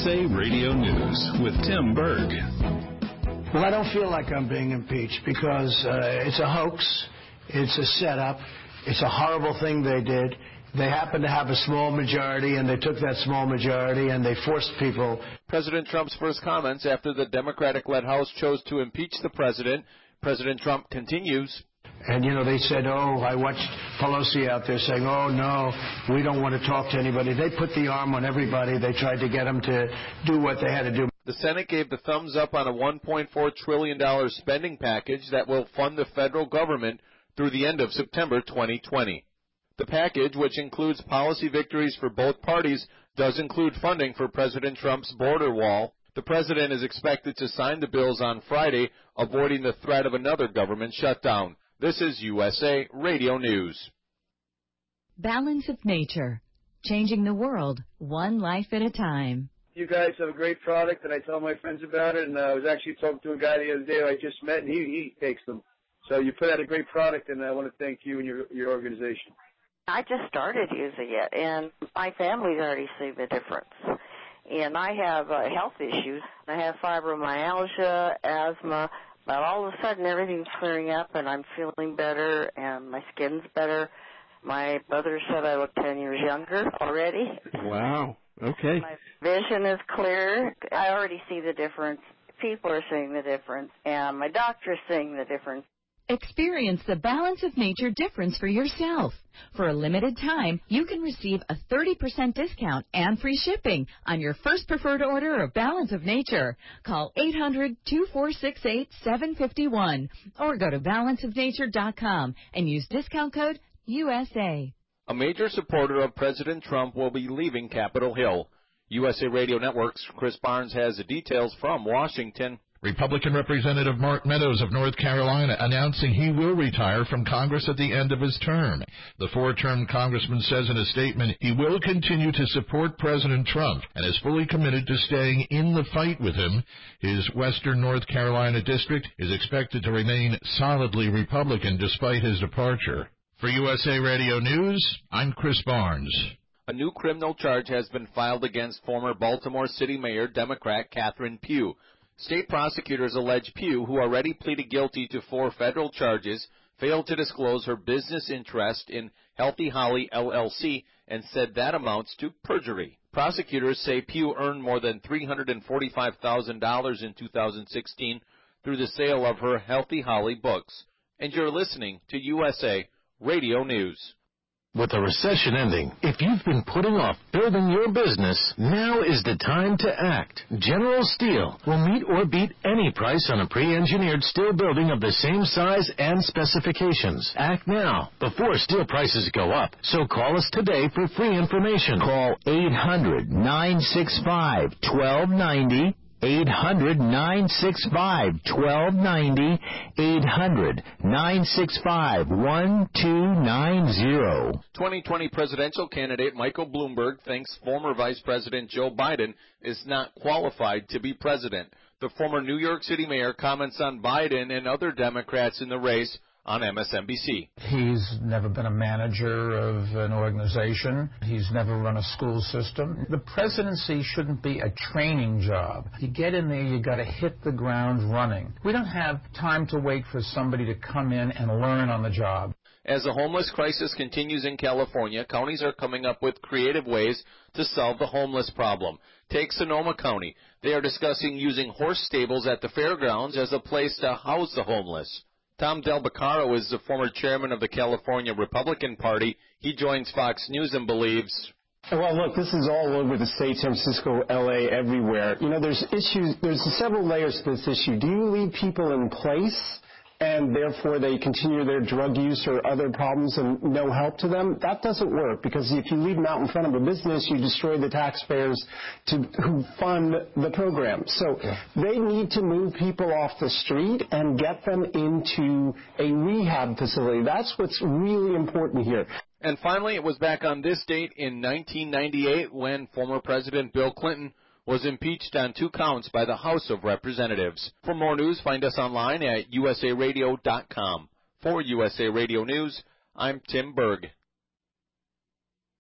USA Radio News with Tim Berg. Well, I don't feel like I'm being impeached because it's a hoax. It's a setup. It's a horrible thing they did. They happened to have a small majority, and they took that small majority, and they forced people. President Trump's first comments after the Democratic-led House chose to impeach the president. President Trump continues. And, they said, I watched Pelosi out there saying, no, we don't want to talk to anybody. They put the arm on everybody. They tried to get them to do what they had to do. The Senate gave the thumbs up on a $1.4 trillion spending package that will fund the federal government through the end of September 2020. The package, which includes policy victories for both parties, does include funding for President Trump's border wall. The president is expected to sign the bills on Friday, avoiding the threat of another government shutdown. This is USA Radio News. Balance of Nature, changing the world one life at a time. You guys have a great product, and I tell my friends about it, and I was actually talking to a guy the other day I just met, and he takes them. So you put out a great product, and I want to thank you and your organization. I just started using it, and my family's already seen the difference. And I have health issues. I have fibromyalgia, asthma, but all of a sudden everything's clearing up, and I'm feeling better, and my skin's better. My brother said I look 10 years younger already. Wow. Okay. My vision is clear. I already see the difference. People are seeing the difference, and my doctor's seeing the difference. Experience the Balance of Nature difference for yourself. For a limited time, you can receive a 30% discount and free shipping on your first preferred order of Balance of Nature. Call 800-2468-751 or go to balanceofnature.com and use discount code USA. A major supporter of President Trump will be leaving Capitol Hill. USA Radio Network's Chris Barnes has the details from Washington. Republican Representative Mark Meadows of North Carolina announcing he will retire from Congress at the end of his term. The four-term congressman says in a statement he will continue to support President Trump and is fully committed to staying in the fight with him. His western North Carolina district is expected to remain solidly Republican despite his departure. For USA Radio News, I'm Chris Barnes. A new criminal charge has been filed against former Baltimore City Mayor Democrat Catherine Pugh. State prosecutors allege Pugh, who already pleaded guilty to 4 federal charges, failed to disclose her business interest in Healthy Holly LLC and said that amounts to perjury. Prosecutors say Pugh earned more than $345,000 in 2016 through the sale of her Healthy Holly books. And you're listening to USA Radio News. With the recession ending, if you've been putting off building your business, now is the time to act. General Steel will meet or beat any price on a pre-engineered steel building of the same size and specifications. Act now, before steel prices go up. So call us today for free information. Call 800-965-1290. 800-965-1290, 800-965-1290. 2020 presidential candidate Michael Bloomberg thinks former Vice President Joe Biden is not qualified to be president. The former New York City mayor comments on Biden and other Democrats in the race on MSNBC. He's never been a manager of an organization. He's never run a school system. The presidency shouldn't be a training job. You get in there, you got to hit the ground running. We don't have time to wait for somebody to come in and learn on the job. As the homeless crisis continues in California, counties are coming up with creative ways to solve the homeless problem. Take Sonoma County. They are discussing using horse stables at the fairgrounds as a place to house the homeless. Tom Del Beccaro is the former chairman of the California Republican Party. He joins Fox News and believes... Well, look, this is all over the state, San Francisco, L.A., everywhere. There's issues, there's several layers to this issue. Do you leave people in place and therefore they continue their drug use or other problems and no help to them? That doesn't work, because if you leave them out in front of a business, you destroy the taxpayers who fund the program. So they need to move people off the street and get them into a rehab facility. That's what's really important here. And finally, it was back on this date in 1998 when former President Bill Clinton was impeached on 2 counts by the House of Representatives. For more news, find us online at usaradio.com. For USA Radio News, I'm Tim Berg.